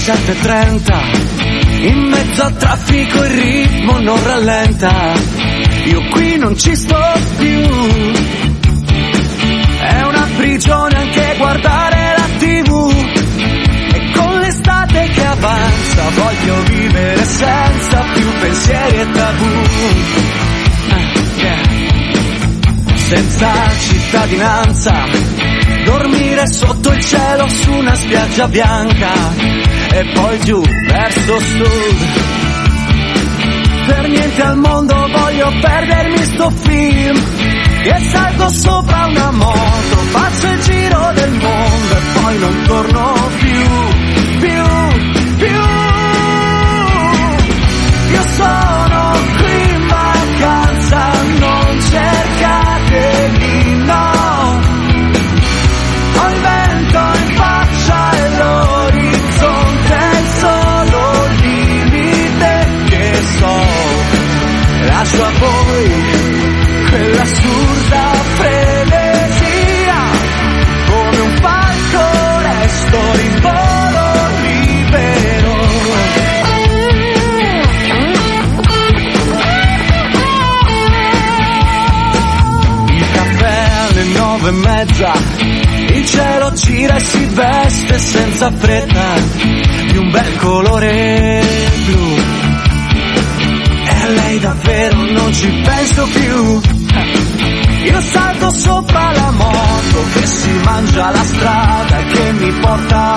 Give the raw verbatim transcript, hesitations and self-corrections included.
sette e trenta, in mezzo al traffico il ritmo non rallenta. Io qui non ci sto più, è una prigione anche guardare la tivù. E con l'estate che avanza voglio vivere senza più pensieri e tabù. Senza cittadinanza, dormire sotto il cielo su una spiaggia bianca e poi giù verso sud. Per niente al mondo voglio perdermi sto film, che salgo sopra una moto, faccio il giro del mondo e poi non torno più, più, più. Io sono qui in vacanza, non cercatemi, no. Ho il vento in faccia e l'orizzonte è il solo limite che so. Lascio a voi quell'assurda frenesia, come un falco resto in volo libero. Il caffè alle nove e mezza, il cielo gira e si veste senza fretta di un bel colore blu. E a lei davvero non ci penso più. Io salto sopra la moto che si mangia la strada e che mi porta